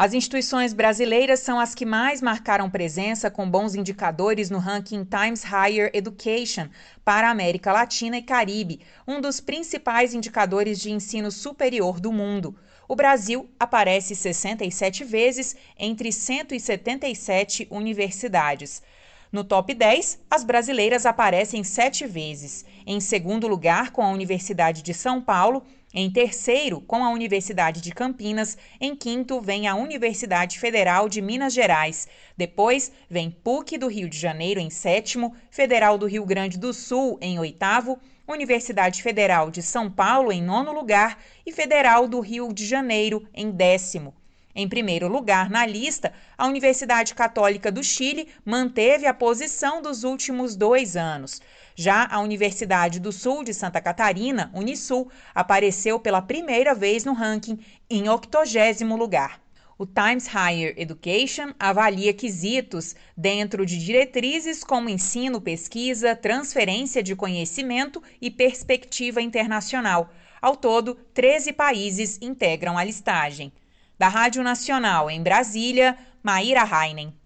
As instituições brasileiras são as que mais marcaram presença com bons indicadores no ranking Times Higher Education para a América Latina e Caribe, um dos principais indicadores de ensino superior do mundo. O Brasil aparece 67 vezes entre 177 universidades. No top 10, as brasileiras aparecem 7 vezes. Em segundo lugar, com a Universidade de São Paulo. Em terceiro, com a Universidade de Campinas. Em quinto, vem a Universidade Federal de Minas Gerais. Depois, vem PUC do Rio de Janeiro em sétimo, Federal do Rio Grande do Sul em oitavo, Universidade Federal de São Paulo em nono lugar e Federal do Rio de Janeiro em décimo. Em primeiro lugar na lista, a Universidade Católica do Chile manteve a posição dos últimos 2 anos. Já a Universidade do Sul de Santa Catarina, Unisul, apareceu pela primeira vez no ranking em 80º lugar. O Times Higher Education avalia quesitos dentro de diretrizes como ensino, pesquisa, transferência de conhecimento e perspectiva internacional. Ao todo, 13 países integram a listagem. Da Rádio Nacional em Brasília, Maíra Heinen.